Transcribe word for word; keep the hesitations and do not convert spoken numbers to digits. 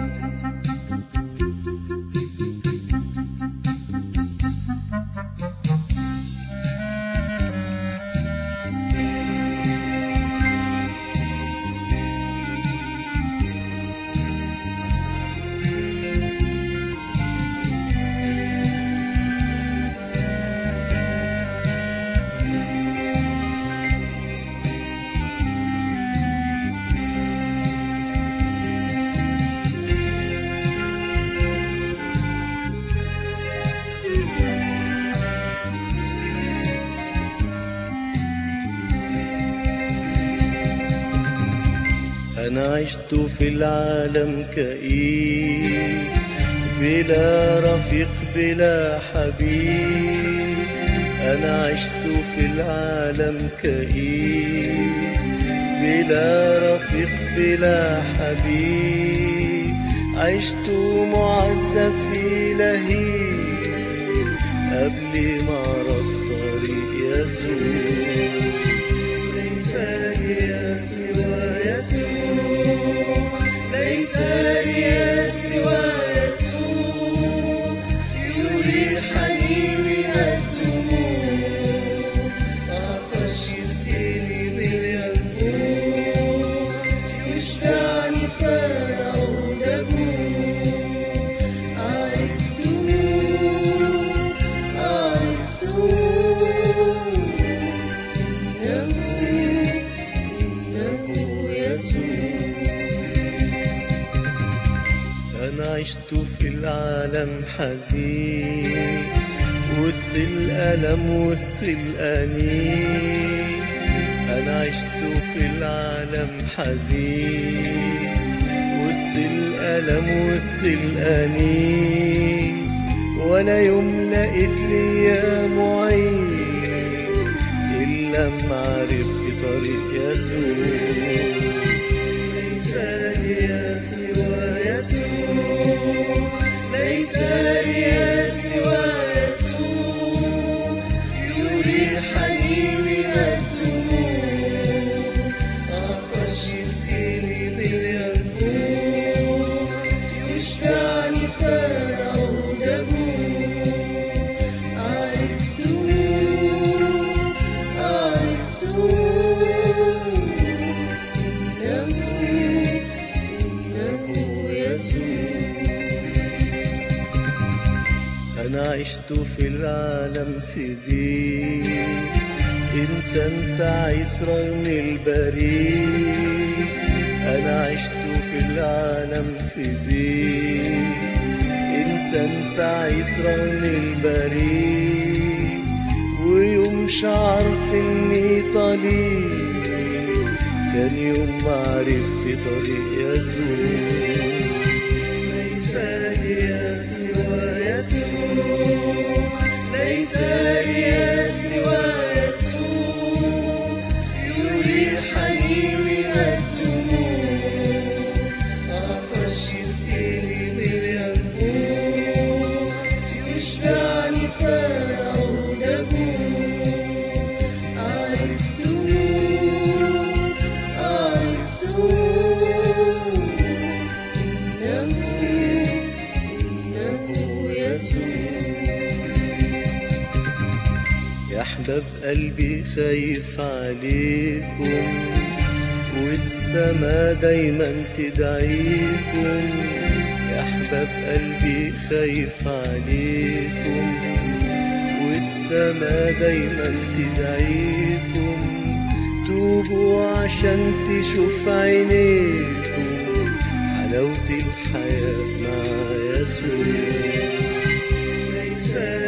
أنا عشت في العالم كئيب، بلا رفيق بلا حبيب. أنا عشت في العالم كئيب، بلا رفيق بلا حبيب. عشت معذب في لهيب قبل ما أعرف طريق يسوع. ليس لي سوى يسوع، ليس لي سوى يسوع. يريحني من الدموع، عطش يسيلي بالينبوع. يشبعني فلا أعود أجوع. عرفته عرفته أنا عشت في العالم حزين، وسط الألم وسط الأنين. أنا عشت في العالم حزين، وسط الألم وسط الأنين. ولا يوم لقيت لي معين إلا لما عرفت طريق يسوع. ليس لي سوى يسوع، ليس لي سوى يسوع. يريحني من الدموع، عطش يسيلي بالينبوع. يشبعني فلا أعود أجوع. عرفته عرفته أنا عشت في العالم في ضيق، إنسان تعيس رغم البريء. أنا عشت في العالم في ضيق، إنسان تعيس رغم البريء. ويوم شعرت إني طليق، كان يوم ما عرفت طريق يسوع. ليس لي سوى يسوع، ليس لي سوى يسوع. يريحني من الدموع، عطش يسيلي بالينبوع. يشبعني فلا أعود أجوع. عرفته عرفته يا أحباب قلبي خايف عليكم، والسما دايما تدعيكم. يا أحباب قلبي خايف عليكم، والسما دايما تدعيكم. توبوا عشان تشوف عينيكم حلاوة الحياة مع يسوع. ليس